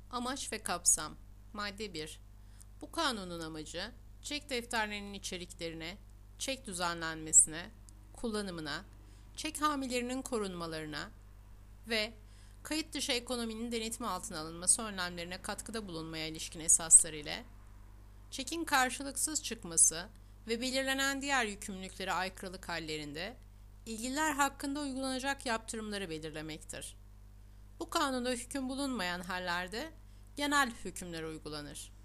Amaç ve kapsam. Madde 1. Bu kanunun amacı, çek defterlerinin içeriklerine, çek düzenlenmesine, kullanımına, çek hamilerinin korunmalarına ve kayıt dışı ekonominin denetimi altına alınması önlemlerine katkıda bulunmaya ilişkin esaslar ile, çekin karşılıksız çıkması ve belirlenen diğer yükümlülüklere aykırılık hallerinde, ilgililer hakkında uygulanacak yaptırımları belirlemektir. Bu kanunda hüküm bulunmayan hallerde genel hükümler uygulanır.